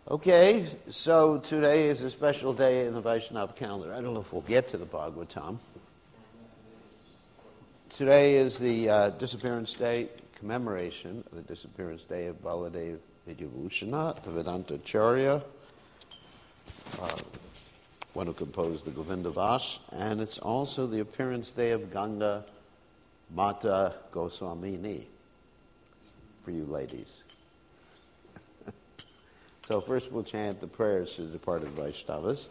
Okay, so today is a special day in the Vaishnava calendar. I don't know if we'll get to the Bhagavatam. Today is the disappearance day, commemoration of the disappearance day of Baladev Vidyabhushana, the Vedanta Acharya, one who composed the Govinda Vas, and it's also the appearance day of Ganga Mata Goswamini, for you ladies. So first we'll chant the prayers to the departed Vaishnavas.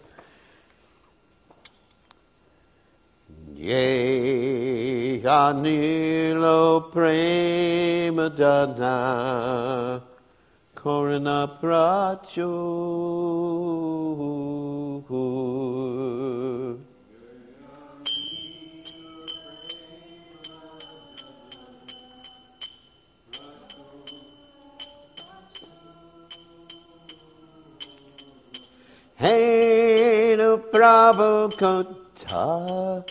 Ye anilo premadana korana pracho Henu Prabhukata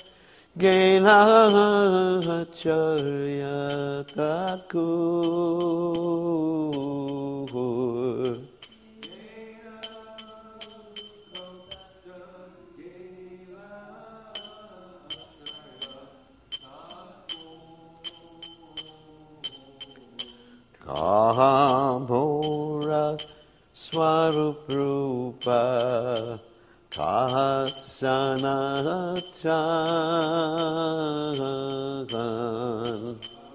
Gela Charya Kakur Kahamora Swaruprupa Kasanatan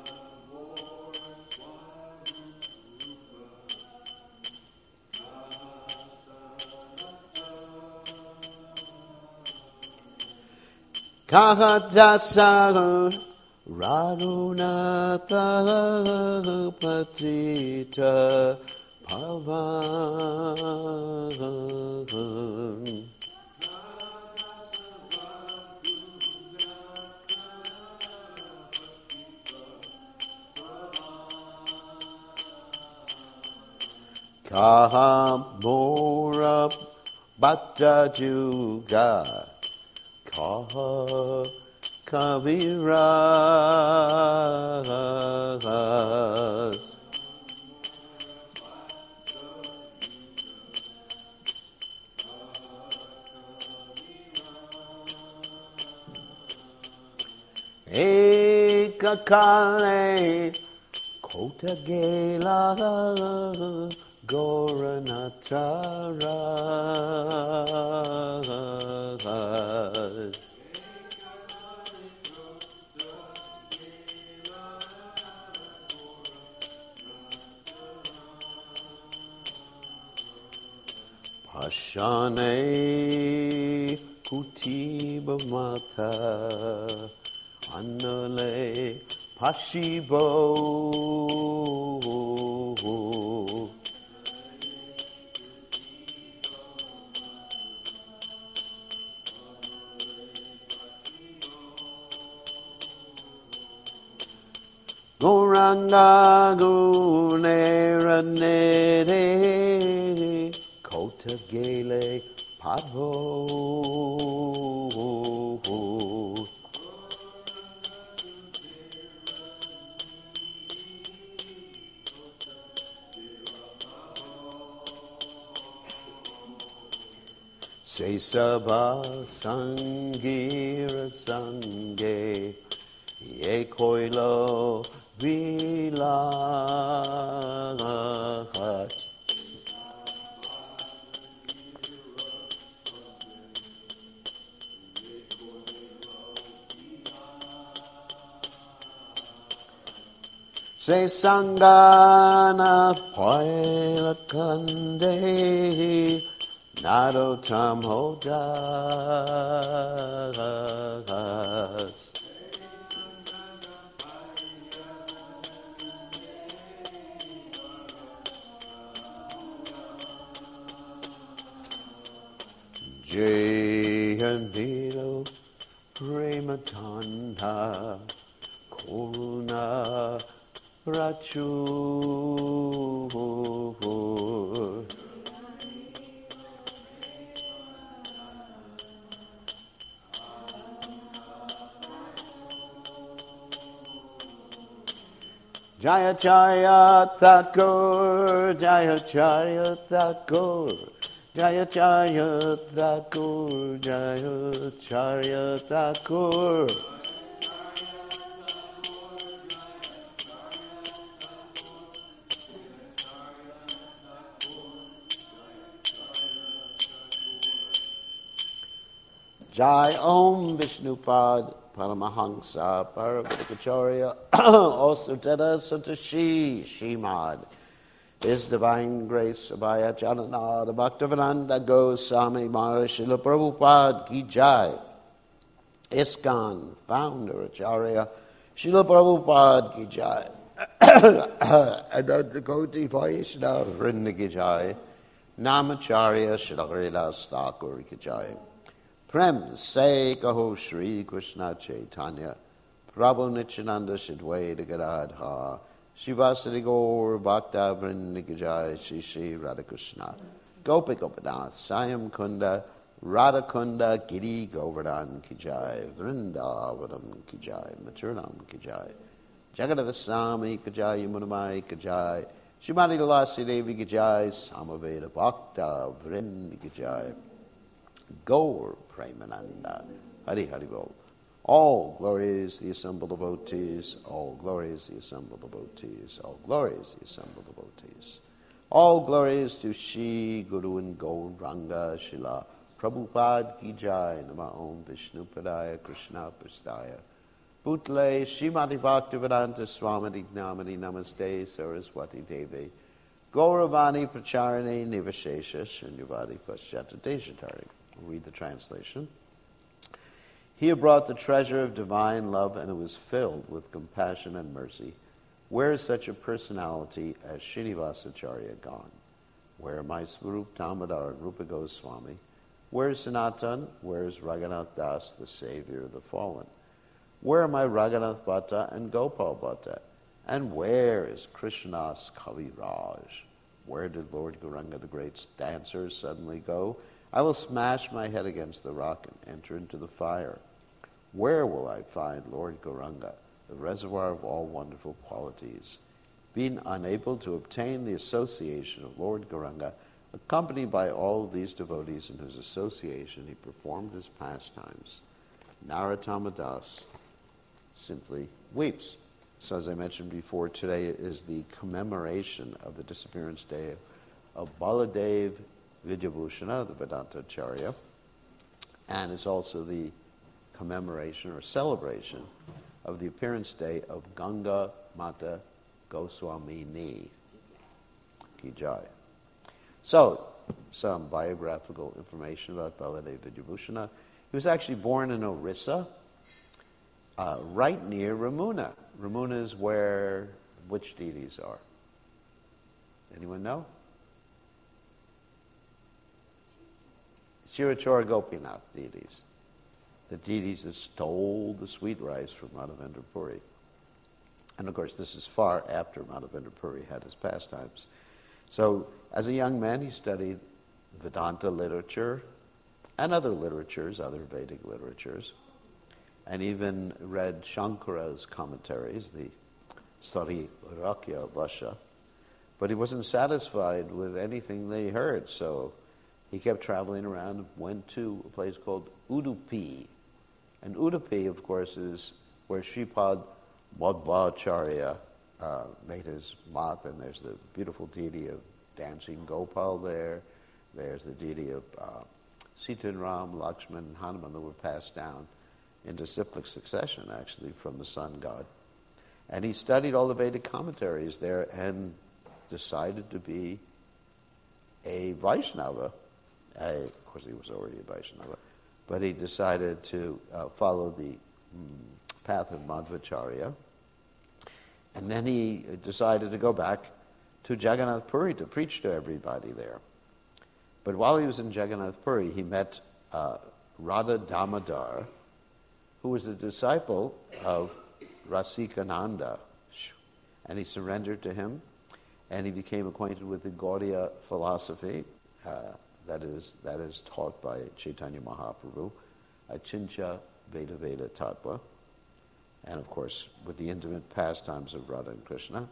Kahadasa Raghunatha Patita Pavan Kahamora Bhatta Juga Kaha Kaviras Ekakale Kotagela Goranatara Pashane Kutiba Mata Annale Pashibo Goranga Gunera Nere Kota Gele Padho Se Sabha Sangira Sange Ye Koilo Vilahat Se Sangana Poila Kande Narotam Hodas Jayandilo Prematanda Koruna Rachu Jayacharya Thakur, Jayacharya Thakur, Jayacharya Thakur, Jayacharya Thakur. Jai Om Vishnupad Paramahamsa Paravatikacharya Osuteta Satashi Shimad. His Divine Grace Abhaya Jananada Bhaktivedanta Goswami Maharaj Srila Prabhupada Ki Jai. ISKCON Founder Acharya Srila Prabhupada Ki Jai. Adanta Koti Vaishnava Vrinda Ki Jai. Namacharya Srila Haridas Thakur Ki Jai. Prem se kaho Shri Krishna Chaitanya Prabhu Nityananda Shidwaita Gadadha Shivasari Gaur Bhakta Vrinda Ki Jai Shri Shri Radhakrishna Gopi Gopinath Sayam Kunda Radha Kunda Giri Govardhan Ki Jai Vrindavanam Ki Jai Mathuranam Ki Jai Jagadava Swami Ki Jai Yamunamai Ki Jai Shrimati Tulasi Devi Ki Jai Samaveda Bhakta Vrinda Ki Jai Gaur Premananda Hari Hari Bol. All glory is the assembled devotees, all glory is the assembled devotees, all glory is the assembled devotees. All glory is to Shri Guru and Gauranga Shila Prabhupada Ki Jai Nama Om Vishnu Padaya Krishna Prastaya Bhutle Srimati Bhaktivedanta Swami Namani Namaste Saraswati Devi Gauravani Pracharane Nivashesha Shunyavadi Paschata Deshatari. Read the translation. He had brought the treasure of divine love, and it was filled with compassion and mercy. Where is such a personality as Srinivasacharya gone? Where are my Swarup Damodar and Rupa Goswami? Where is Sanatan? Where is Raghunath Das, the savior of the fallen? Where are my Raghunath Bhatta and Gopal Bhatta? And where is Krishna's Kaviraj? Where did Lord Gauranga, the great dancer, suddenly go? I will smash my head against the rock and enter into the fire. Where will I find Lord Gauranga, the reservoir of all wonderful qualities? Being unable to obtain the association of Lord Gauranga, accompanied by all of these devotees in whose association he performed his pastimes, Narottama Das simply weeps. So as I mentioned before, today is the commemoration of the disappearance day of Baladev Vidyabhushana, the Vedanta Acharya, and it's also the commemoration or celebration of the appearance day of Ganga Mata Goswamini Ki Jai. So, some biographical information about Baladev Vidyabhushana. He was actually born in Orissa, right near Ramuna. Ramuna is where which deities are? Anyone know? Shirachora Gopinath deities. The deities that stole the sweet rice from Madhavendra Puri. And of course, this is far after Madhavendra Puri had his pastimes. So, as a young man, he studied Vedanta literature and other literatures, other Vedic literatures, and even read Shankara's commentaries, the Sari Rakya Vasha. But he wasn't satisfied with anything that he heard, so he kept traveling around and went to a place called Udupi. And Udupi, of course, is where Sripad Madhvacharya made his mat, and there's the beautiful deity of dancing Gopal there. There's the deity of Sita and Ram, Lakshman, and Hanuman that were passed down in disciplic succession, actually, from the sun god. And he studied all the Vedic commentaries there and decided to be a Vaishnava. Of course, he was already a Vaishnava, but he decided to follow the path of Madhvacharya. And then he decided to go back to Jagannath Puri to preach to everybody there. But while he was in Jagannath Puri, he met Radha Damodar, who was a disciple of Rasikananda. And he surrendered to him, and he became acquainted with the Gaudiya philosophy that is taught by Chaitanya Mahaprabhu, Achincha Veda Veda Tattva. and of course with the intimate pastimes of Radha and Krishna.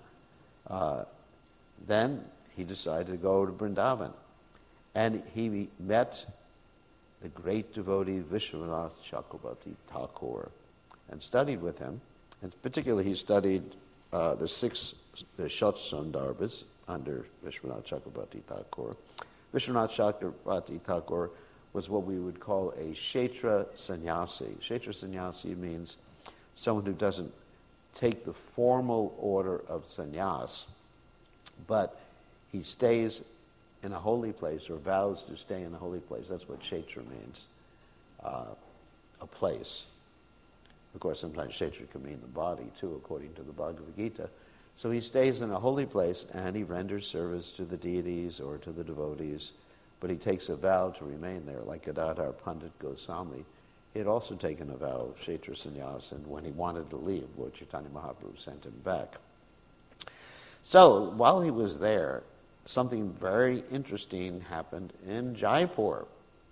Then he decided to go to Vrindavan, and he met the great devotee Vishwanath Chakravarti Thakur and studied with him. And particularly he studied the Shat Sandarbhas under Vishwanath Chakravarti Thakur. Vishwanath Chakravarti Thakur was what we would call a Kshetra sannyasi. Kshetra sannyasi means someone who doesn't take the formal order of sannyas, but he stays in a holy place or vows to stay in a holy place. That's what Kshetra means, a place. Of course, sometimes Kshetra can mean the body too, according to the Bhagavad Gita. So he stays in a holy place and he renders service to the deities or to the devotees, but he takes a vow to remain there, like Gadadhar Pandit Goswami. He had also taken a vow of Kshetra sannyas, and when he wanted to leave, Lord Chaitanya Mahaprabhu sent him back. So while he was there, something very interesting happened in Jaipur.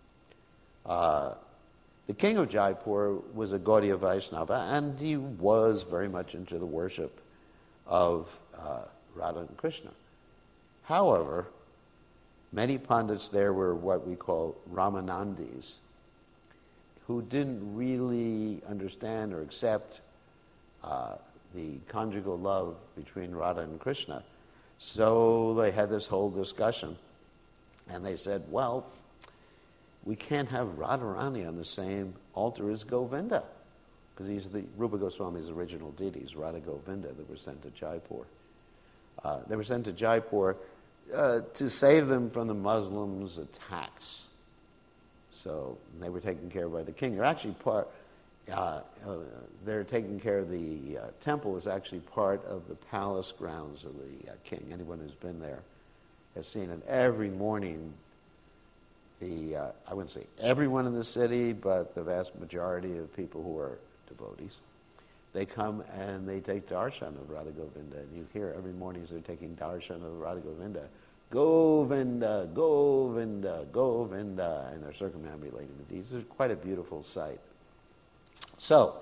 The king of Jaipur was a Gaudiya Vaishnava, and he was very much into the worship of Radha and Krishna. However, many pundits there were what we call Ramanandis, who didn't really understand or accept the conjugal love between Radha and Krishna. So they had this whole discussion, and they said, well, we can't have Radharani on the same altar as Govinda, because he's the Rupa Goswami's original deities, Radha Govinda, that were sent to Jaipur. They were sent to Jaipur to save them from the Muslims' attacks. So they were taken care of by the king. They're actually they're taking care of the temple is actually part of the palace grounds of the king. Anyone who's been there has seen it every morning. I wouldn't say everyone in the city, but the vast majority of people who are devotees, they come and they take darshan of Radha Govinda. And you hear every morning as they're taking darshan of Radha Govinda, Govinda, Govinda, Govinda, and they're circumambulating the deeds. It's quite a beautiful sight. So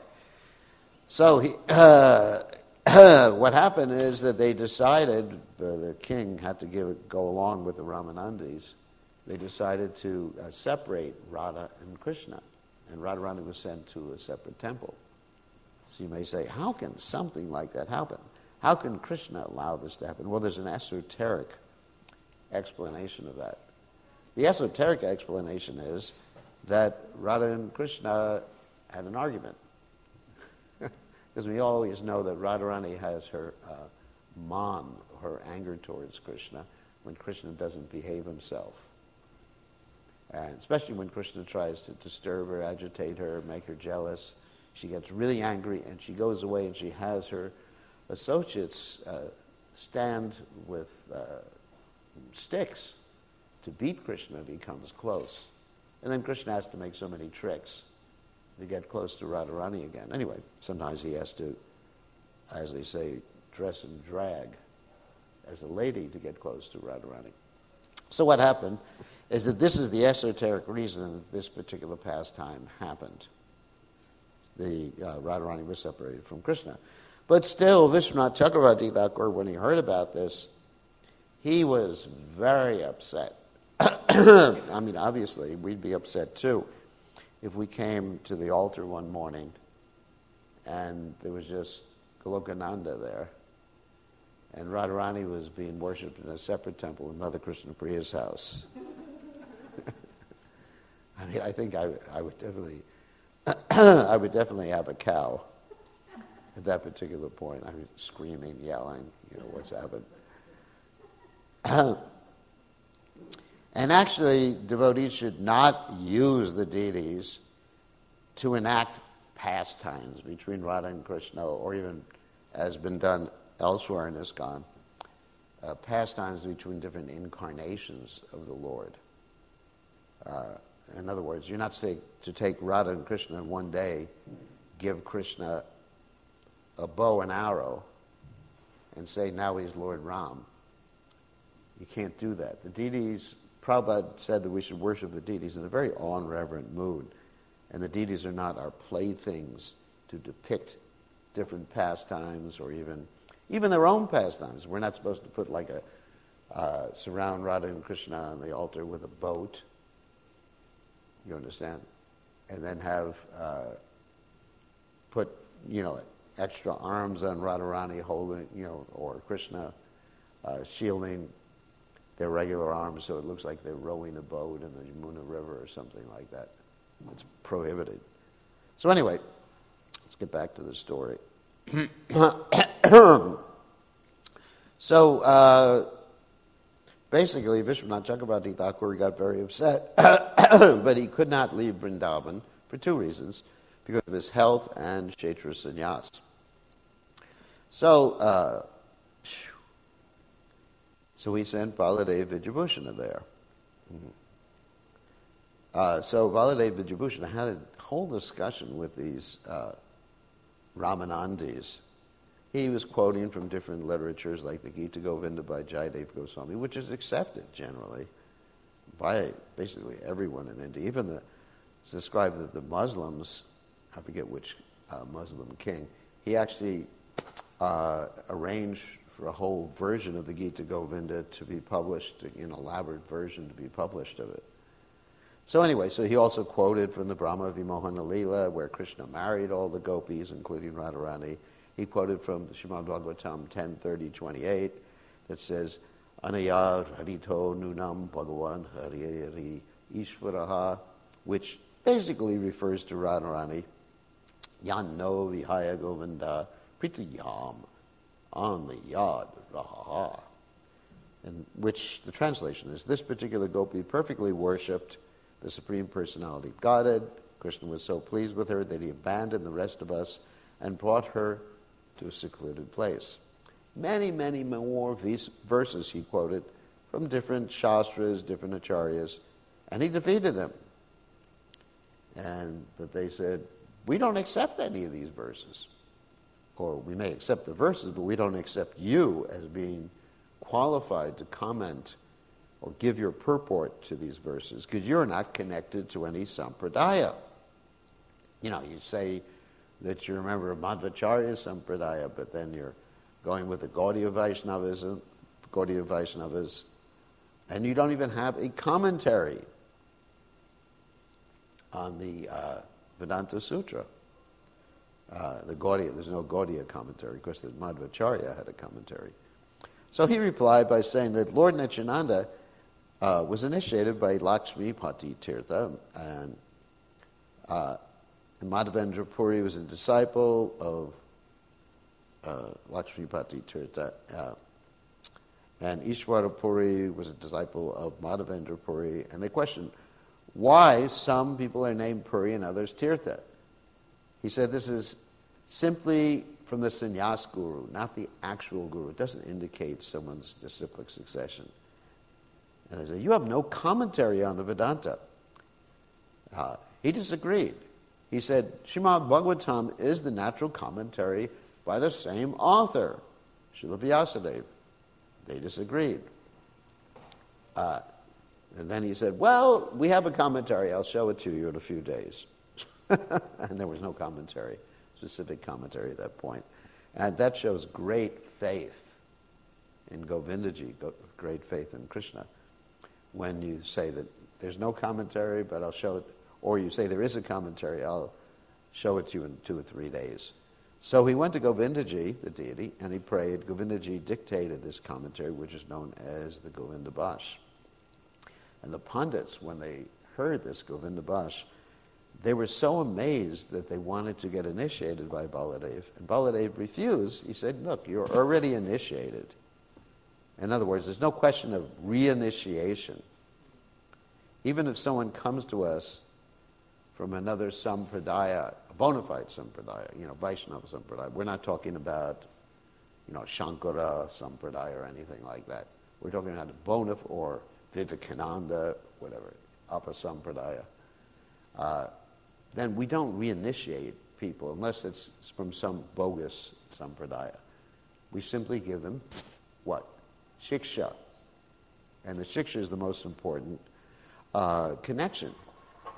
what happened is that they decided, the king had to go along with the Ramanandis. They decided to separate Radha and Krishna, and Radharani was sent to a separate temple. So you may say, how can something like that happen? How can Krishna allow this to happen? Well, there's an esoteric explanation of that. The esoteric explanation is that Radha and Krishna had an argument. Because we always know that Radharani has her man, her anger towards Krishna, when Krishna doesn't behave himself. And especially when Krishna tries to disturb her, agitate her, make her jealous, she gets really angry and she goes away and she has her associates stand with sticks to beat Krishna if he comes close. And then Krishna has to make so many tricks to get close to Radharani again. Anyway, sometimes he has to, as they say, dress and drag as a lady to get close to Radharani. So what happened is that this is the esoteric reason that this particular pastime happened. The Radharani was separated from Krishna. But still, Vishwanath Chakravarti Thakur, when he heard about this, he was very upset. I mean, obviously, we'd be upset too if we came to the altar one morning and there was just Golokananda there, and Radharani was being worshipped in a separate temple in Mother Krishna Priya's house. I mean, I think I would definitely, I would definitely have a cow at that particular point. I mean, screaming, yelling, what's happened. And actually, devotees should not use the deities to enact pastimes between Radha and Krishna, or even, as been done elsewhere in ISKCON, pastimes between different incarnations of the Lord. In other words, you're not to take Radha and Krishna in one day, give Krishna a bow and arrow, and say, now he's Lord Ram. You can't do that. The deities, Prabhupada said that we should worship the deities in a very awe and reverent mood. And the deities are not our playthings to depict different pastimes, or even their own pastimes. We're not supposed to put like surround Radha and Krishna on the altar with a boat. You understand? And then have put extra arms on Radharani holding, or Krishna shielding their regular arms, so it looks like they're rowing a boat in the Yamuna River or something like that. It's prohibited. So anyway, let's get back to the story. So basically, Vishwanath Chakravarti Thakur got very upset, but he could not leave Vrindavan for two reasons: because of his health and Kshetra sannyas. So he sent Baladev Vijayabhushana there. So Baladev Vijayabhushana had a whole discussion with these Ramanandis. He was quoting from different literatures like the Gita Govinda by Jayadev Goswami, which is accepted generally by basically everyone in India. Even it's described that the Muslims, I forget which Muslim king, he actually arranged for a whole version of the Gita Govinda to be published, an elaborate version to be published of it. So anyway, so he also quoted from the Brahma Vimohana Leela, where Krishna married all the gopis, including Radharani. He quoted from Srimad Bhagavatam 10:30-28 that says, Anaya Harito Nunam Bhagavan Hari Ishvaraha, which basically refers to Radharani. Yanno Vihaya Govinda Pritiyam on the Yad Raha. In which the translation is, this particular gopi perfectly worshipped the Supreme Personality of Godhead. Krishna was so pleased with her that he abandoned the rest of us and brought her to a secluded place. Many, many more verses he quoted from different shastras, different acharyas, and he defeated them. But they said, we don't accept any of these verses. Or we may accept the verses, but we don't accept you as being qualified to comment or give your purport to these verses, because you're not connected to any sampradaya. You say that you're a member of Madhvacharya Sampradaya, but then you're going with the Gaudiya Vaishnavas, and you don't even have a commentary on the Vedanta Sutra. There's no Gaudiya commentary. Of course, the Madhvacharya had a commentary. So he replied by saying that Lord Nityananda was initiated by Lakshmi Pati Tirtha, and Madhavendra Puri was a disciple of Lakshmi Pati Tirtha, and Ishwara Puri was a disciple of Madhavendra Puri, and they questioned why some people are named Puri and others Tirtha. He said this is simply from the sannyas guru, not the actual guru. It doesn't indicate someone's disciplic succession. And they said, you have no commentary on the Vedanta. He disagreed. He said, Srimad Bhagavatam is the natural commentary by the same author, Srila Vyasadeva. They disagreed. And then he said, well, we have a commentary. I'll show it to you in a few days. And there was no commentary, specific commentary at that point. And that shows great faith in Govindaji, great faith in Krishna. When you say that there's no commentary, but I'll show it, or you say there is a commentary, I'll show it to you in 2 or 3 days. So he went to Govindaji, the deity, and he prayed. Govindaji dictated this commentary, which is known as the Govinda Bhash. And the Pandits, when they heard this Govinda Bhash, they were so amazed that they wanted to get initiated by Baladev. And Baladev refused. He said, look, you're already initiated. In other words, there's no question of reinitiation. Even if someone comes to us from another sampradaya, a bona fide sampradaya, Vaishnava sampradaya, we're not talking about, Shankara sampradaya or anything like that. We're talking about a bona fide, or Vivekananda, whatever, Apa sampradaya. Then we don't reinitiate people unless it's from some bogus sampradaya. We simply give them what? Shiksha. And the shiksha is the most important connection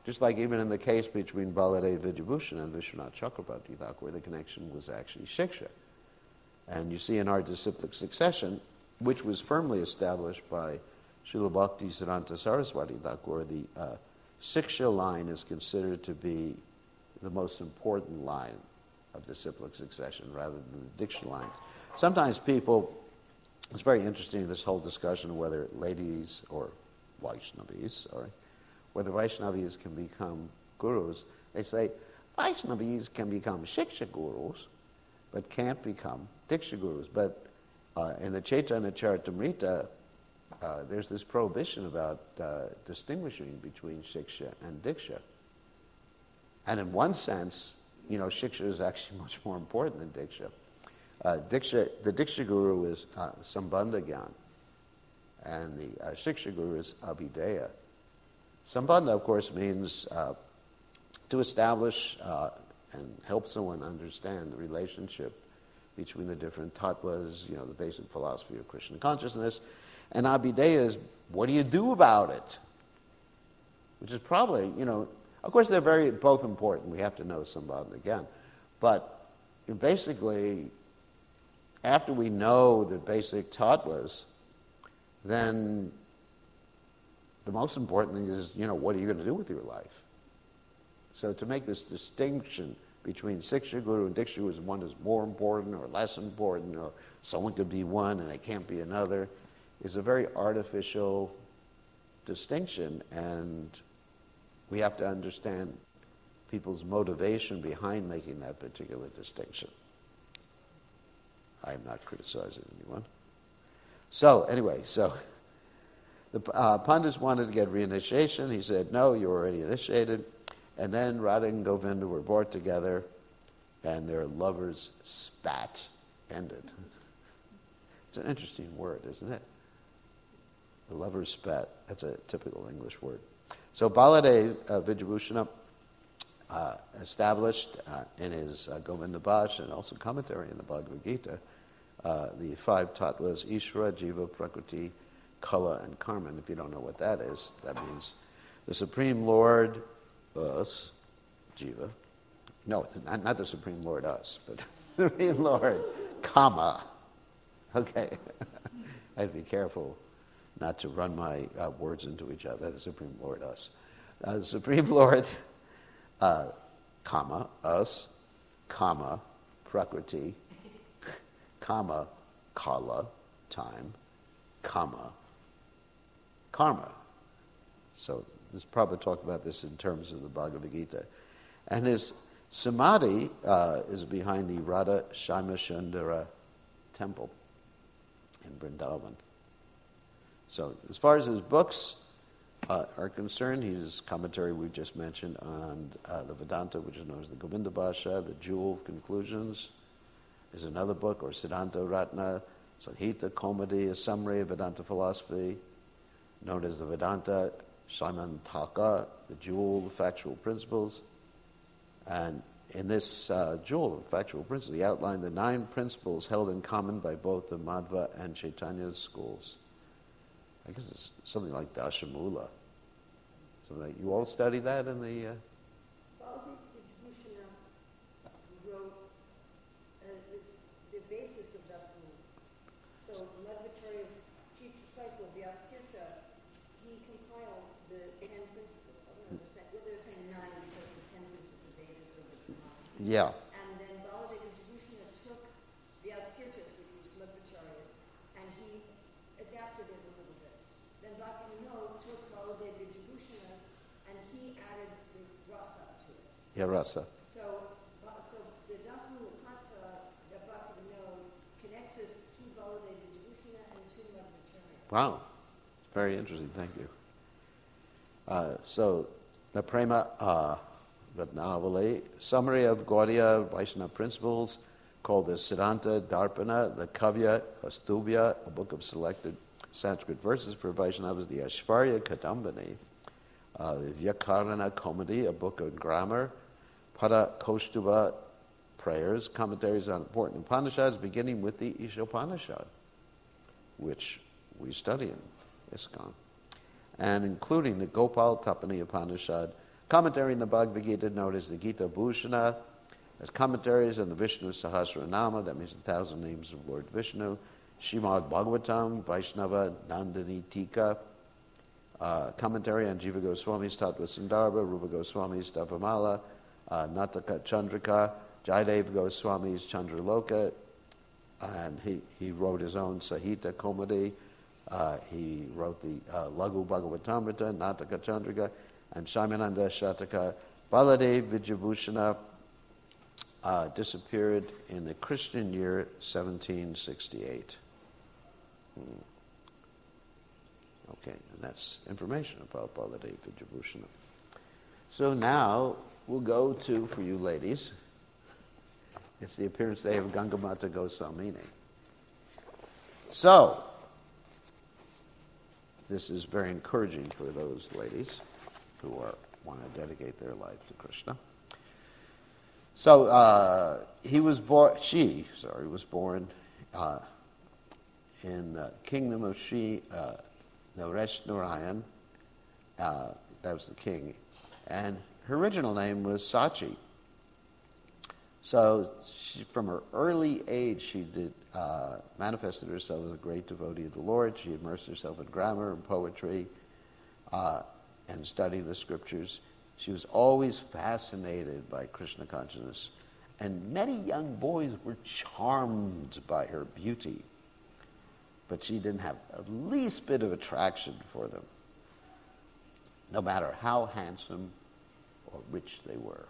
Just like even in the case between Baladev Vidyabhushan and Vishwanath Chakrabarti Thakur, the connection was actually Shiksha. And you see in our disciplic succession, which was firmly established by Srila Bhakti Siddhanta Saraswati Thakur, the Shiksha line is considered to be the most important line of disciplic succession rather than the Diksha line. Sometimes people, it's very interesting, this whole discussion of whether ladies or Vaishnavis, whether Vaishnavis can become gurus. They say Vaishnavis can become Shiksha gurus, but can't become Diksha gurus. But in the Chaitanya Charitamrita, there's this prohibition about distinguishing between Shiksha and Diksha. And in one sense, Shiksha is actually much more important than Diksha. The Diksha guru is Sambandha Gyan, and the Shiksha guru is Abhideya. Sambandha, of course, means to establish and help someone understand the relationship between the different tattvas, the basic philosophy of Krishna consciousness. And Abhideya is, what do you do about it? Which is probably, of course they're both important. We have to know Sambandha again. But basically, after we know the basic tattvas, then the most important thing is, what are you going to do with your life? So to make this distinction between Shiksha Guru and Diksha Guru, one is more important or less important, or someone could be one and they can't be another, is a very artificial distinction, and we have to understand people's motivation behind making that particular distinction. I'm not criticizing anyone. So anyway, the Pandits wanted to get reinitiation. He said, no, you're already initiated. And then Radha and Govinda were brought together, and their lovers' spat ended. It's an interesting word, isn't it? The lovers' spat. That's a typical English word. So Baladev Vidyabhushana established in his Govinda Bhash and also commentary in the Bhagavad Gita the 5 tattvas, Ishvara, Jiva, Prakriti, Kala, and Karma. And if you don't know what that is, that means the Supreme Lord, us, Jiva. No, not the Supreme Lord, us, but the Supreme Lord, Kama. Okay. I have to be careful not to run my words into each other. The Supreme Lord, us. The Supreme Lord, Kama, us, Kama, Prakriti, Kama, Kala, time, Kama, Karma. So this Prabhupada talked about this in terms of the Bhagavad Gita. And his samadhi is behind the Radha Shyamsundara temple in Vrindavan. So as far as his books are concerned, his commentary we just mentioned on the Vedanta, which is known as the Govinda Bhasha, the Jewel of Conclusions, is another book, or Siddhanta Ratna, Sanhita Komadi, a summary of Vedanta philosophy, known as the Vedanta Samantaka, the Jewel of Factual Principles. And in this Jewel of Factual Principles, he outlined the 9 principles held in common by both the Madhva and Chaitanya schools. I guess it's something like Dashamula. So you all study that in the... Baladev Vidyabhushana wrote the basis of Dasamula. So Madhvacharya's chief disciple, Vyastirtha, he compiled the 10 principles. I don't understand. Well, they're saying 9 because the 10 is the basis of the Tanakh. Yeah. And then Baladev Vidyabhushana took Vyastirtha's, which was Madhvacharya's, and he adapted it a little bit. Then Bhaktivinoda took Baladev Vidyabhushana's, and he added the rasa to it. Yeah, rasa. So the Dasamula Tattva that Bhaktivinoda connects us to Baladev Vidyabhushana and to Madhvacharya. Wow. Very interesting. Thank you. So the Prema Ratnavali, summary of Gaudiya Vaishnava principles, called the Siddhanta Darpana, the Kavya Kastubhya, a book of selected Sanskrit verses for Vaishnavas, the Aishvarya Kadambani, the Vyakarana Komadi, a book of grammar, Pada Kaustuva, prayers, commentaries on important Upanishads, beginning with the Ishopanishad, which we study in ISKCON, and including the Gopal Tapani Upanishad, Commentary in the Bhagavad Gita known as the Gita Bhushana. There's commentaries on the Vishnu Sahasranama, that means 1,000 names of Lord Vishnu. Srimad Bhagavatam, Vaishnava, Nandini Tika. Commentary on Jiva Goswami's Tattva Sandarbha, Rupa Goswami's Davamala, Nataka Chandrika, Jayadev Goswami's Chandraloka, and he wrote his own Sahita Komadi. He wrote the Laghu Bhagavatamrita, Nataka Chandrika, and Shaimananda Shataka. Baladev Vijayabhushana disappeared in the Christian year 1768. Okay, and that's information about Baladev Vijayabhushana. So now we'll go to, for you ladies, it's the appearance day of Gangamata Goswamini. So, this is very encouraging for those ladies who want to dedicate their life to Krishna. So, she was born in the kingdom of Sri Naresh Narayan. That was the king. And her original name was Sachi. So from her early age, she manifested herself as a great devotee of the Lord. She immersed herself in grammar and poetry and studied the scriptures. She was always fascinated by Krishna consciousness. And many young boys were charmed by her beauty. But she didn't have the least bit of attraction for them, no matter how handsome or rich they were.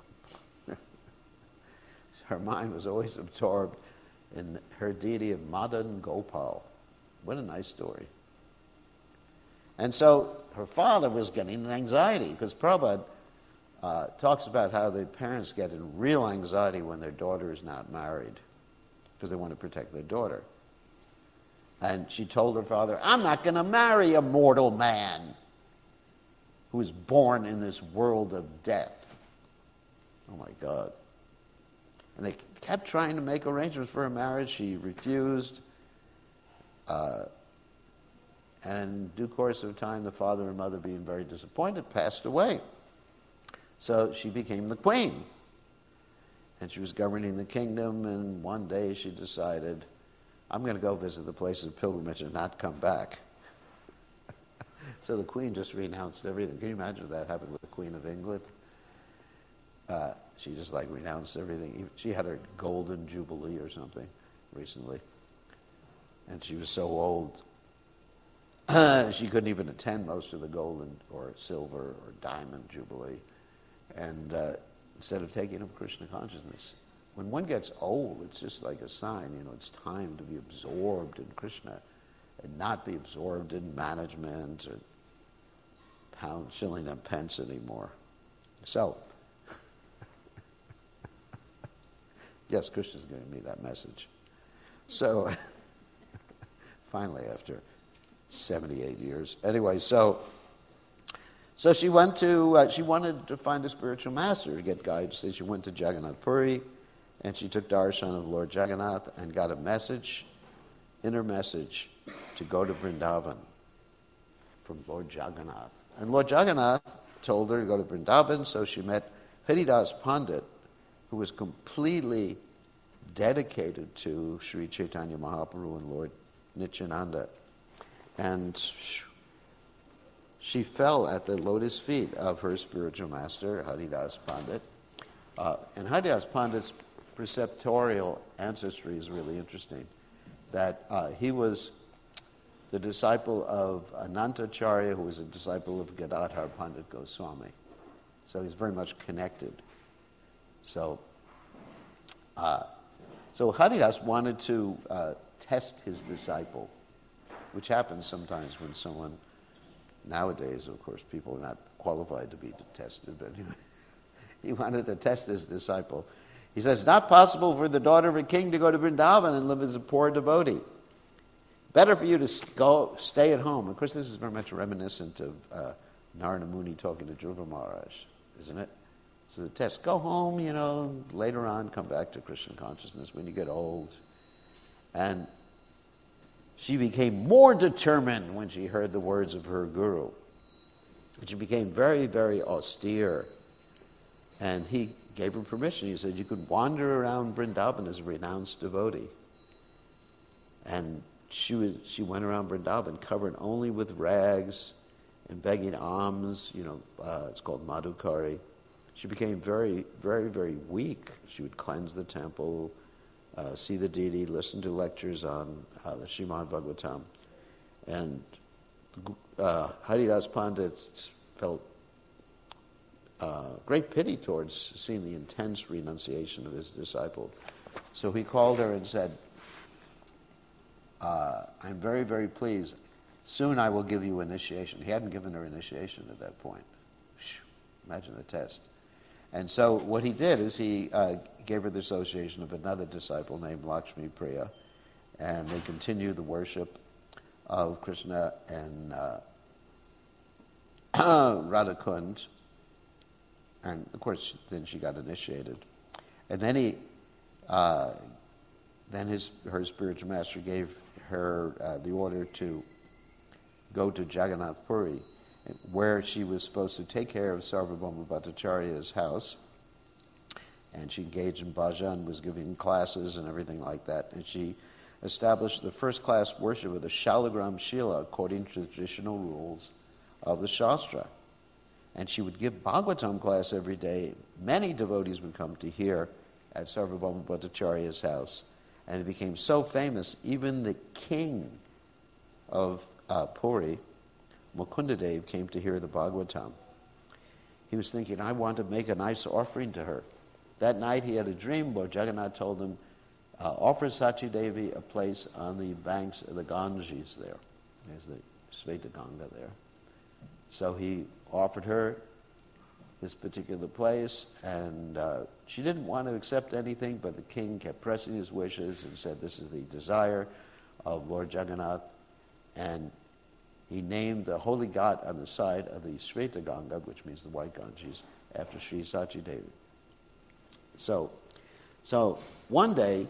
Her mind was always absorbed in her deity of Madan Gopal. What a nice story. And so her father was getting an anxiety, because Prabhupada talks about how the parents get in real anxiety when their daughter is not married, because they want to protect their daughter. And she told her father, I'm not going to marry a mortal man who is born in this world of death. Oh my God. And they kept trying to make arrangements for her marriage. She refused. And in due course of time, the father and mother, being very disappointed, passed away. So she became the queen. And she was governing the kingdom, and one day she decided, I'm going to go visit the places of pilgrimage and not come back. So the queen just renounced everything. Can you imagine if that happened with the Queen of England? She just renounced everything. She had her golden jubilee or something recently. And she was so old, she couldn't even attend most of the golden or silver or diamond jubilee. And instead of taking up Krishna consciousness, when one gets old, it's just like a sign, it's time to be absorbed in Krishna and not be absorbed in management or pound, shilling, and pence anymore. So, yes, Krishna's giving me that message. So, finally, after 78 years. Anyway, so she went to, she wanted to find a spiritual master to get guidance. So she went to Jagannath Puri, and she took darshan of Lord Jagannath and got a message, inner message, to go to Vrindavan from Lord Jagannath. And Lord Jagannath told her to go to Vrindavan, so she met Haridas Pandit, who was completely dedicated to Sri Chaitanya Mahaprabhu and Lord Nityananda. And she fell at the lotus feet of her spiritual master, Haridas Pandit. And Haridas Pandit's preceptorial ancestry is really interesting, that he was the disciple of Anantacharya, who was a disciple of Gadadhar Pandit Goswami. So he's very much connected. So Haridas wanted to test his disciple, which happens sometimes when someone, nowadays, of course, people are not qualified to be tested, but he wanted to test his disciple. He says, it's not possible for the daughter of a king to go to Vrindavan and live as a poor devotee. Better for you to stay at home. Of course, this is very much reminiscent of Narada Muni talking to Dhruva Maharaj, isn't it? So the test, go home, later on come back to Krishna consciousness when you get old. And she became more determined when she heard the words of her guru. She became very, very austere And he gave her permission. He said, you could wander around Vrindavan as a renounced devotee. And she went around Vrindavan covered only with rags and begging alms. It's called madhukari. She became very, very, very weak. She would cleanse the temple, see the deity, listen to lectures on the Srimad Bhagavatam. And Haridas Pandit felt great pity towards seeing the intense renunciation of his disciple. So he called her and said, I'm very, very pleased. Soon I will give you initiation. He hadn't given her initiation at that point. Imagine the test. And so what he did is he gave her the association of another disciple named Lakshmi Priya, and they continued the worship of Krishna and Radhakund. And of course, then she got initiated. And then her spiritual master gave her the order to go to Jagannath Puri, where she was supposed to take care of Sarvabhauma Bhattacharya's house. And she engaged in bhajan, was giving classes and everything like that. And she established the first-class worship of the Shalagram Shila according to the traditional rules of the Shastra. And she would give Bhagavatam class every day. Many devotees would come to hear at Sarvabhauma Bhattacharya's house. And it became so famous, even the king of Puri, Mukundadev, came to hear the Bhagavatam. He was thinking, I want to make a nice offering to her. That night he had a dream where Jagannath told him, offer Sachi Devi a place on the banks of the Ganges there. There's the Sveta Ganga there. So he offered her this particular place, and she didn't want to accept anything, but the king kept pressing his wishes and said, this is the desire of Lord Jagannath. And he named the holy god on the side of the Sveta Ganga, which means the white Ganges, after Sri Sachi Devi. So one day,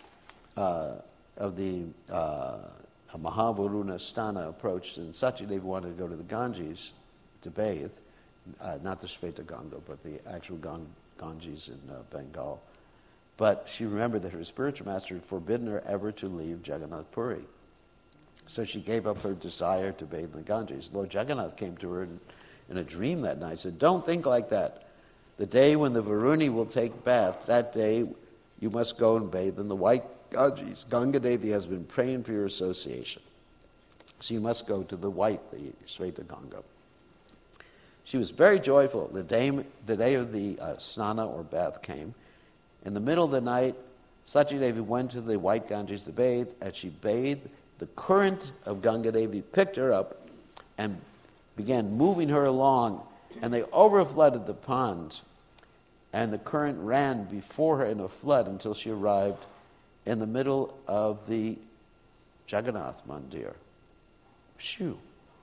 Mahavaruna Stana approached, and Sachi Devi wanted to go to the Ganges to bathe, not the Sveta Ganga, but the actual Ganges in Bengal. But she remembered that her spiritual master had forbidden her ever to leave Jagannath Puri. So she gave up her desire to bathe in the Ganges. Lord Jagannath came to her in a dream that night and said, don't think like that. The day when the Varuni will take bath, that day you must go and bathe in the white Ganges. Ganga Devi has been praying for your association. So you must go to the white, the Sveta Ganga. She was very joyful. The day of the snana or bath came. In the middle of the night, Sachi Devi went to the white Ganges to bathe. As she bathed, the current of Ganga Devi picked her up and began moving her along, and they overflooded the pond, and the current ran before her in a flood until she arrived in the middle of the Jagannath Mandir. Phew.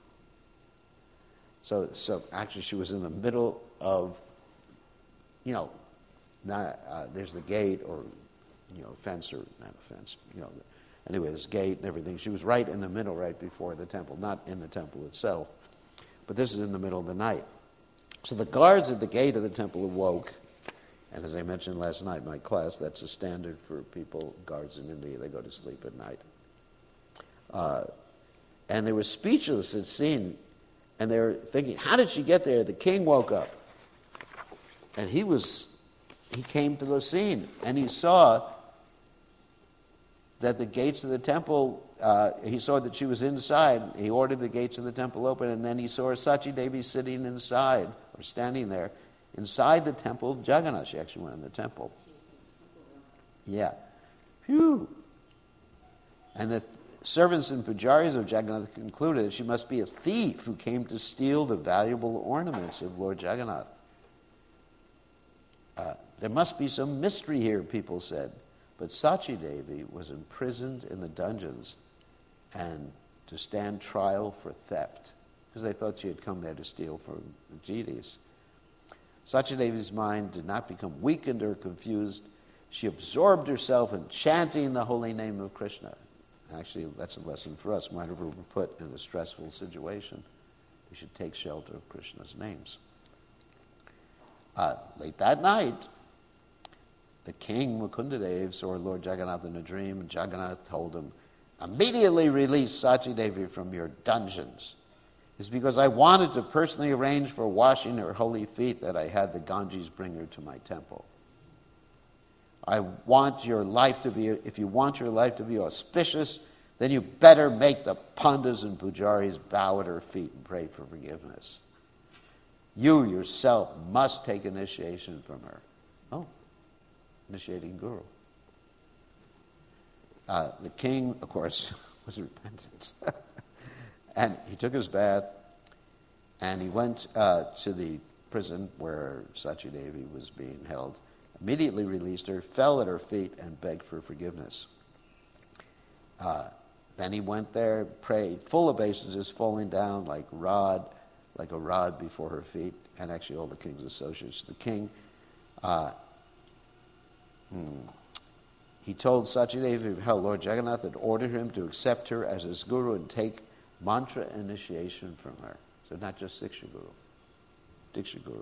So actually she was in the middle of, there's the gate or, fence or not a fence, anyway, this gate and everything. She was right in the middle, right before the temple, not in the temple itself. But this is in the middle of the night. So the guards at the gate of the temple awoke. And as I mentioned last night in my class, that's a standard for people, guards in India. They go to sleep at night. And they were speechless at seeing, and they were thinking, how did she get there? The king woke up. And he came to the scene, and he saw that the gates of the temple, he saw that she was inside. He ordered the gates of the temple open, and then he saw Sachi Devi sitting inside, or standing there, inside the temple of Jagannath. She actually went in the temple. Yeah. Phew. And the servants and pujaris of Jagannath concluded that she must be a thief who came to steal the valuable ornaments of Lord Jagannath. There must be some mystery here, people said. But Sachi Devi was imprisoned in the dungeons and to stand trial for theft, because they thought she had come there to steal from the deities. Sachi Devi's mind did not become weakened or confused. She absorbed herself in chanting the holy name of Krishna. Actually, that's a lesson for us. Whenever we're put in a stressful situation, we should take shelter of Krishna's names. Late that night, the king, Mukundadev, saw Lord Jagannath in a dream, and Jagannath told him, immediately release Sachi Devi from your dungeons. It's because I wanted to personally arrange for washing her holy feet that I had the Ganges bring her to my temple. I want your life to be, if you want your life to be auspicious, then you better make the Pandas and Pujaris bow at her feet and pray for forgiveness. You yourself must take initiation from her. Oh, initiating Guru. The king, of course, was repentant. And he took his bath, and he went to the prison where Sachi Devi was being held, immediately released her, fell at her feet, and begged for forgiveness. Then he went there, prayed, full obeisances, falling down like a rod before her feet, and actually all the king's associates. The king, he told Sachi Devi how Lord Jagannath had ordered him to accept her as his guru and take mantra initiation from her. So not just Diksha Guru.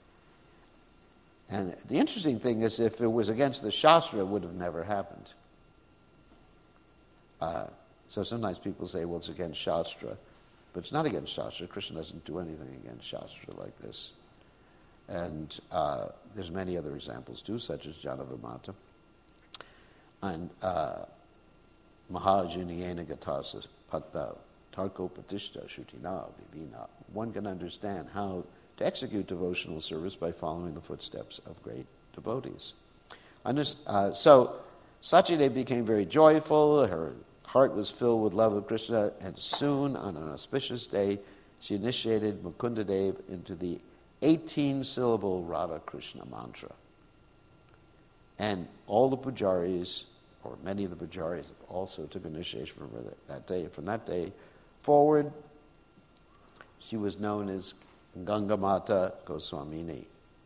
And the interesting thing is, if it was against the Shastra, it would have never happened. So sometimes people say, well, it's against Shastra. But it's not against Shastra. Krishna doesn't do anything against Shastra like this. And there's many other examples too, such as Janavamata. And Mahajiniyena Gatasa Patta Tarko Patishta Shutina Vivina. One can understand how to execute devotional service by following the footsteps of great devotees. So Sachi Devi became very joyful. Her heart was filled with love of Krishna, and soon, on an auspicious day, she initiated Mukundadev into the 18-syllable Radha Krishna mantra. And all the pujaris, or many of the pujaris, also took initiation from her that day. From that day forward, she was known as Gangamata Goswamini.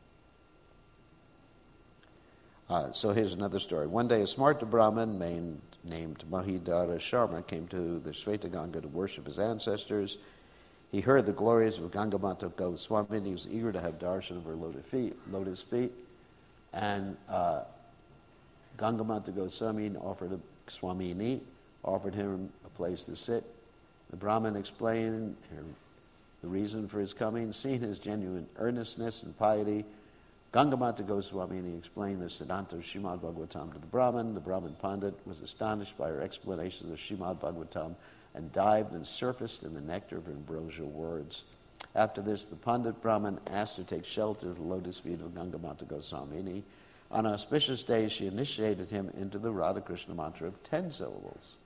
So here's another story. One day, a smart Brahmin named Mahidara Sharma came to the Shveta Ganga to worship his ancestors. He heard the glories of Gangamata Goswami, and he was eager to have darshan of her lotus feet. And Gangamata Goswami Swamini offered him a place to sit. The Brahmin explained the reason for his coming. Seeing his genuine earnestness and piety, Gangamata Goswami explained the Siddhanta of Srimad Bhagavatam to the Brahmin. The Brahmin Pandit was astonished by her explanations of Srimad Bhagavatam and dived and surfaced in the nectar of ambrosial words. After this, the Pandit Brahmin asked to take shelter of the lotus feet of Gangamata Goswamini. On an auspicious day, she initiated him into the Radha Krishna mantra of 10 syllables.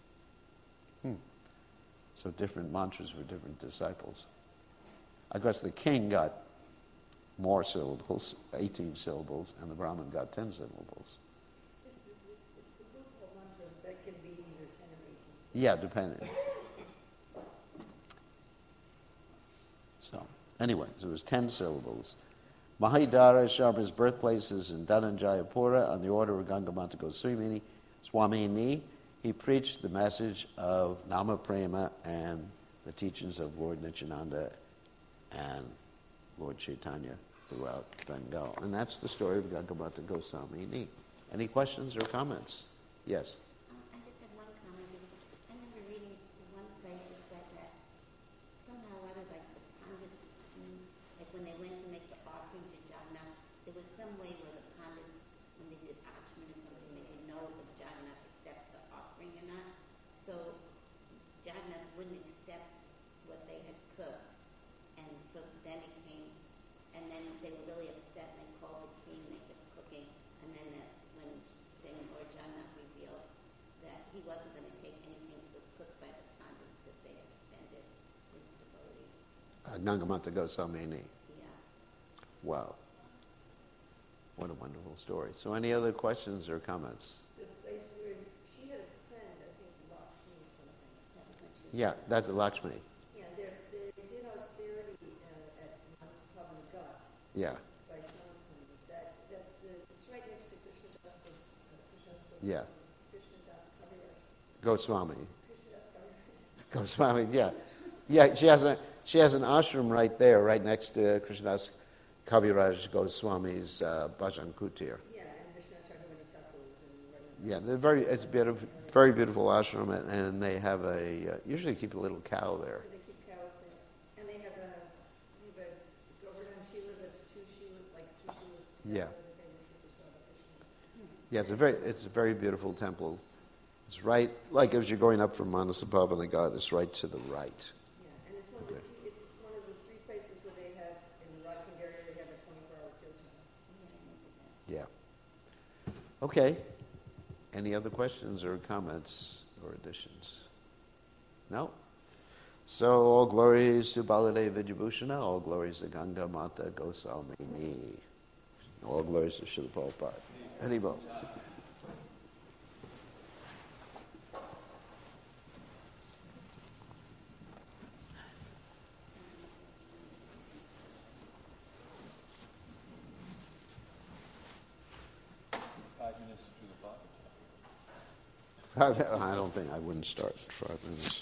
So different mantras for different disciples. I guess the king got more syllables, 18 syllables, and the Brahmin got 10 syllables. It's the Buddha mantra that can be either 10 or 18. Yeah, depending. So, anyway, so it was 10 syllables. Mahidara Sharma's birthplace is in Dhananjayapura on the order of Gangamata Goswamini. Swamini, he preached the message of Nama Prema and the teachings of Lord Nityananda and Lord Chaitanya throughout Bengal. And that's the story of Gangamata Goswamini. Any questions or comments? Yes? I just have one comment. I remember reading one place that said that somehow or other, like the Pandits, like when they went to make the offering to Jagannath, there was some way where the Pandits, when they did Achman or something, they didn't know if Jagannath accepted the offering or not. So Jagannath wouldn't accept what they had cooked. And so then it came, and then they were really upset, and they called the king, and they kept cooking. And then when Lord Jagannath revealed that he wasn't going to take anything that was cooked by the Pandits because they had offended his devotee. Gangamata Goswamini. Yeah. Wow. What a wonderful story. So any other questions or comments? The place where she had a friend, I think Lakshmi or something. That was when she Yeah, that's Lakshmi. Yeah, they did austerity at Mount Pavanagar Yeah, by Shankar. It's right next to Krishnadas. Yeah. Krishnadas Kaviraj. Goswami. Krishnadas Kaviraj. Goswami, yeah. Yeah, she has an ashram right there, right next to Krishnadas Kaviraj Goswami's Bhajan Kutir. Yeah, and Vishnu Chakravarti Thakur's and Yeah, they're very very beautiful ashram, and they have usually keep a little cow there. they keep cows there. And they have a Govardhan Shila that's two Shilas Yeah. together that they worship as well, Vishnu. Yeah, it's a very beautiful temple. It's right, like as you're going up from Manasabhavana Ghat, it's right to the right. Yeah, and it's one of the three places where they have, in the Rockland area, they have a 24-hour kirtan. Yeah. Okay. Any other questions or comments or additions? No? So all glories to Baladev Vidyabhushana, all glories to Ganga Mata Goswamini, all glories to Srila Prabhupada. Haribol. I don't think I wouldn't start 5 minutes.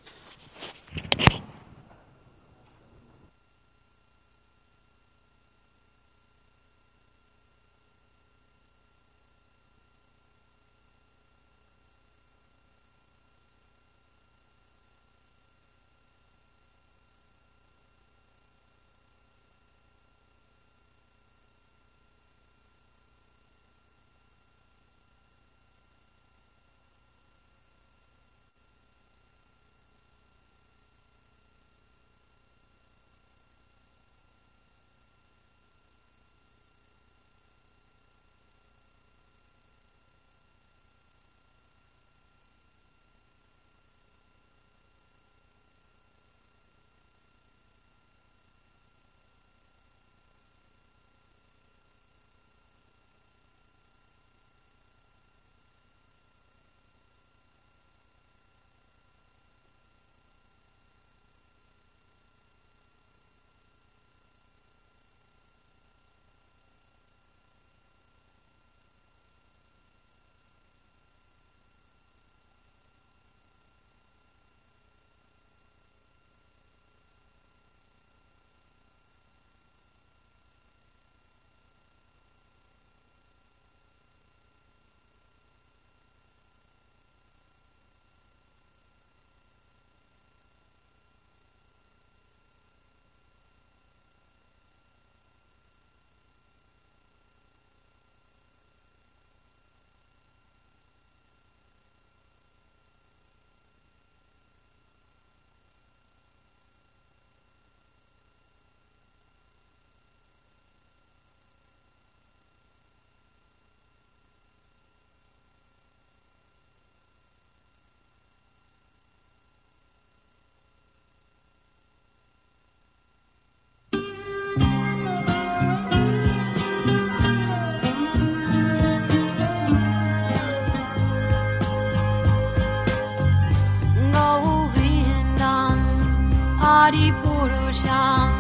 Purusham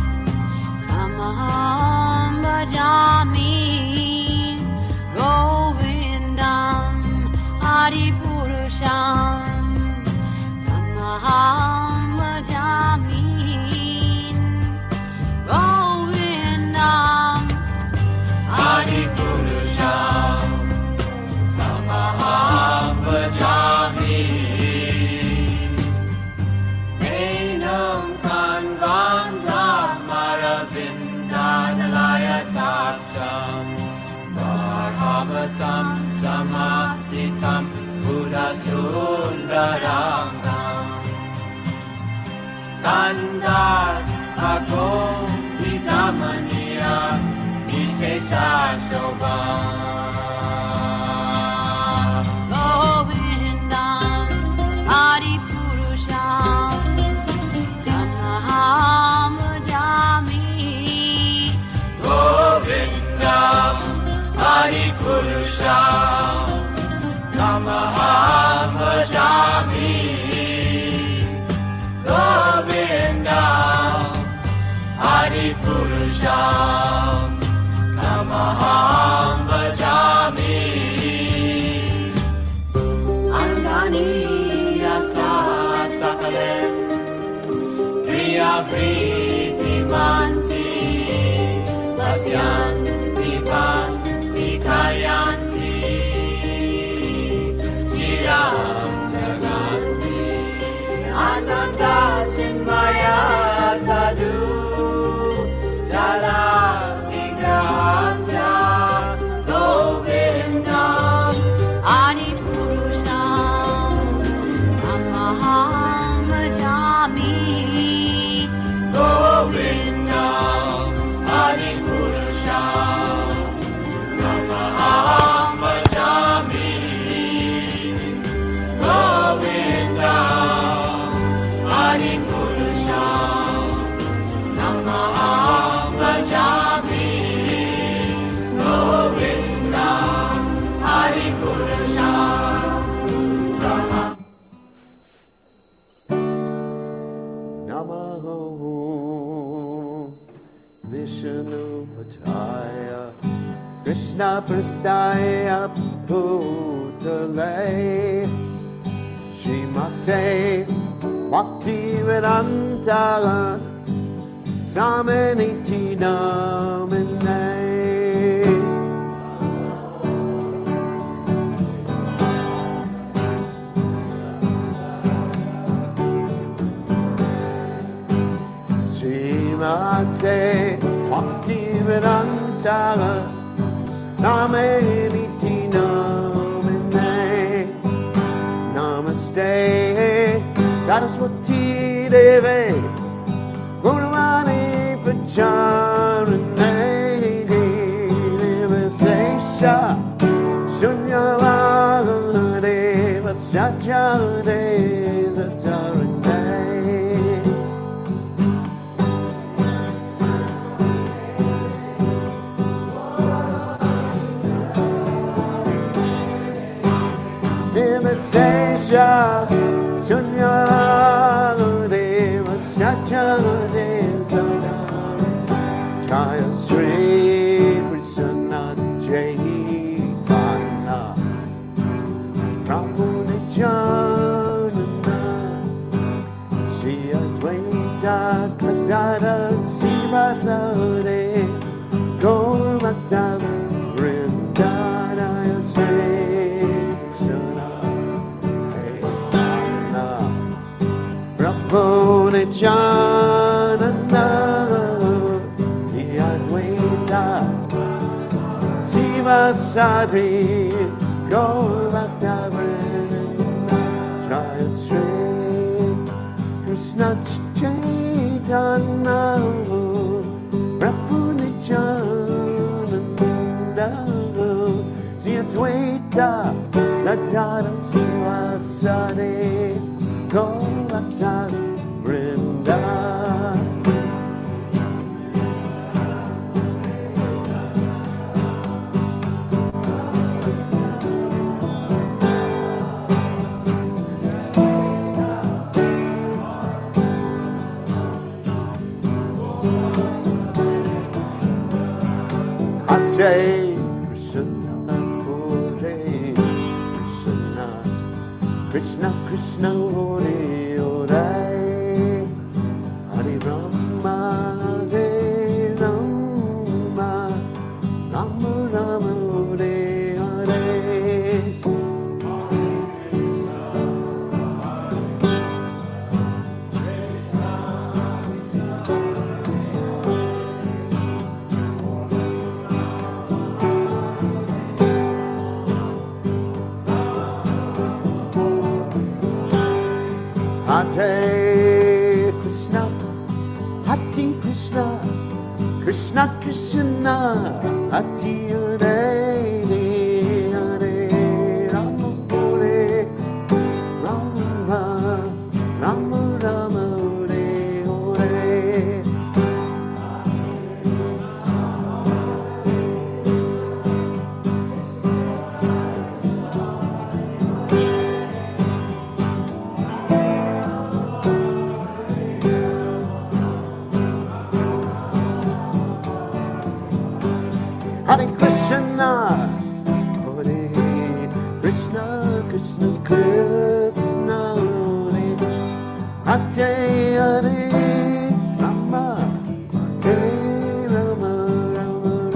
Tamaham Bhajami Govindam Adi Purusham Tamaham Bhajami Govindam Adi Purusham Tamaham Bhajami Bharavatam Samasitam Buddha Sundarangam Gandhar Bhako Vidamaniya Vishesha Shobham Govindam Adi Purusham Tamaham Bhajami Govindam Adi Purusham Tamaham Bhajami Govindam Adi Purusham Tamaham Bhajami Angani Yasa Sakale Driya Priti Manti Pasyanti Panti Kayanti Chiram Naganti Ananda Chinmaya Sadhu Jala Vigrahasya Govindam Adi Purusham Amaham Bhajami Govindam Adi Purusham Namaham Bhajami Govindam Adi Purusham Namaham Bhajami Govindam Adi Purusham Namaho Vishnu Pataya Krishna Prastaya Bhutale Srimate Bhakti Vedanta Samaniti Namine Srimate Bhakti Vedanta Namaniti Namine Namaste Saraswati Devi Guruvani Pacharane Devasesha Shunyavadeva Satyade Satarane Devasesha Shunyavadeva Satyade Satarane Jaya Sri Krishna Chaitanya Prabhu Nityananda Sri Advaita Gadadhara Sivasade Gaur Bhakta Vrinda Jaya Sri Krishna Chaitanya Prabhu Nityananda Sivasati Gaur-Bhakta Vrinda Jaya Sri Krishna Chaitanya Prabhu Nityananda Sri Advaita Gadadhara Sivasati Gaur-Bhakta Vrinda Hare Krishna, Hare Krishna, Krishna Krishna, Hare Hare, Hare Rama, Hare Rama, Rama Rama, Hare Hare. Hare Krishna, Hare Krishna, Krishna Krishna, Hare Hare, Hare Rama, Hare Rama, Rama Rama, Hare Hare. Hare Krishna, Hare Krishna, Krishna Krishna, Hare Hare, Rama, Hare Rama, Rama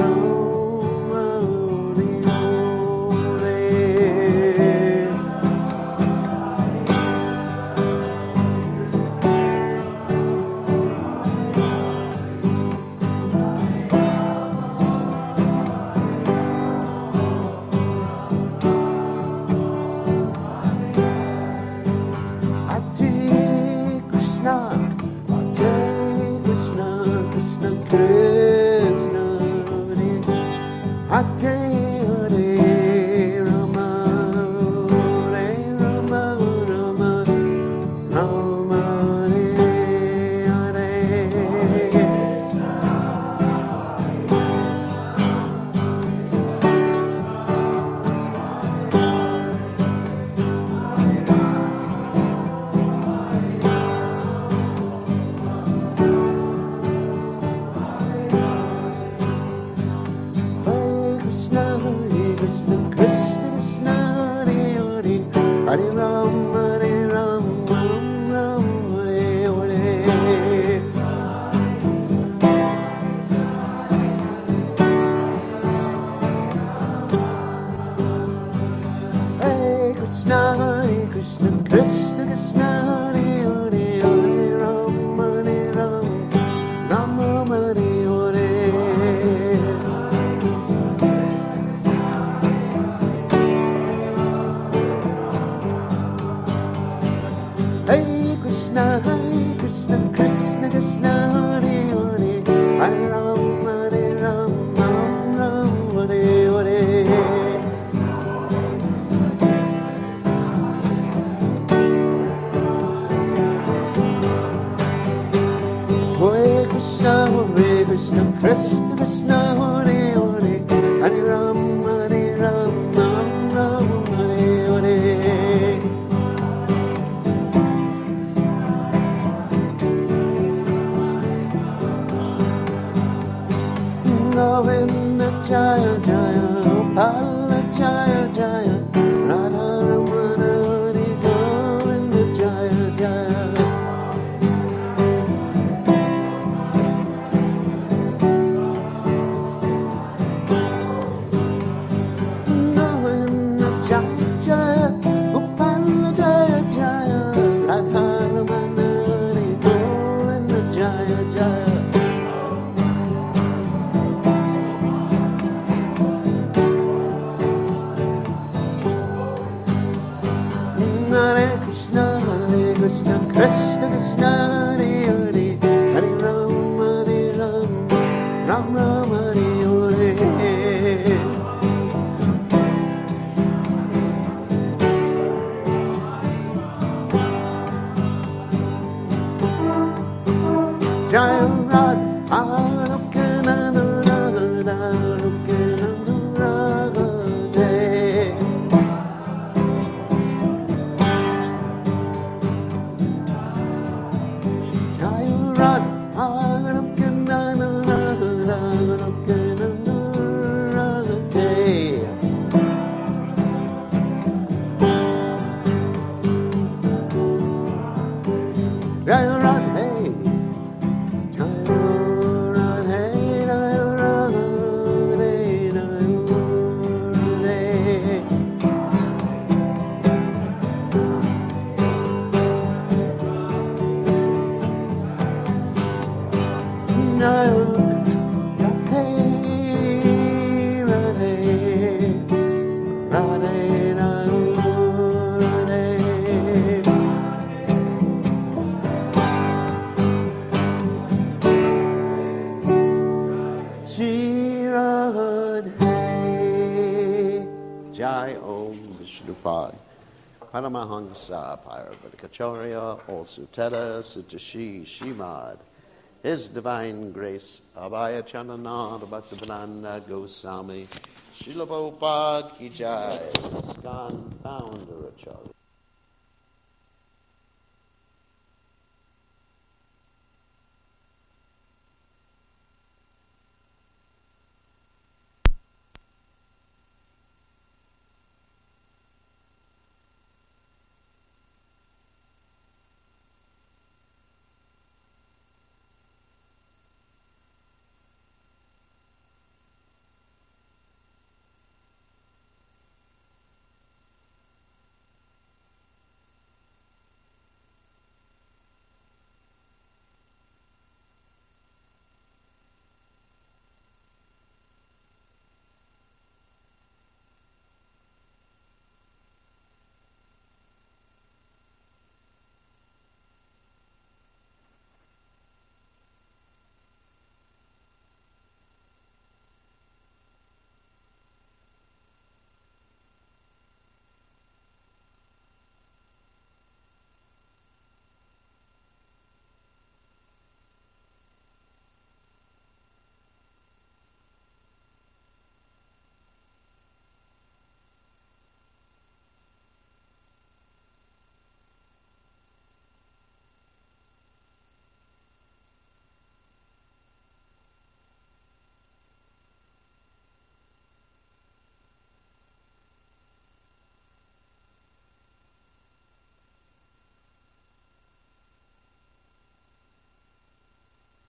Krishna Krishna Hare Hare, Hare Ram, Ram Ram, Hare Hare. Govinda Jaya Jaya, Gopala Jaya Jaya, Radha Ramana Hare Govinda Jaya Jaya. Govinda Jaya Jaya, Gopala Jaya Jaya, Radha Ramana Hare Govinda Jaya Jaya. Hare Krishna, Krishna Krishna, Hare Hare, Hare Ram, Ram Ram, Hare Hare. Jaya Radha, Lokananda, Lokananda, Jaya. Jaya Radha, Lokananda, Lokananda, Jaya. Jaya Radha, Jaya Radha, Jaya Radha, Jaya Jai Om Vishnupad Paramahansa Paravatikacharya, all Suteta Sutashi Shimad, His Divine Grace Abhaya Chanananda Bhaktivedanta Goswami Srila Prabhupada Ki Jai, ISKCON Founder Acharya.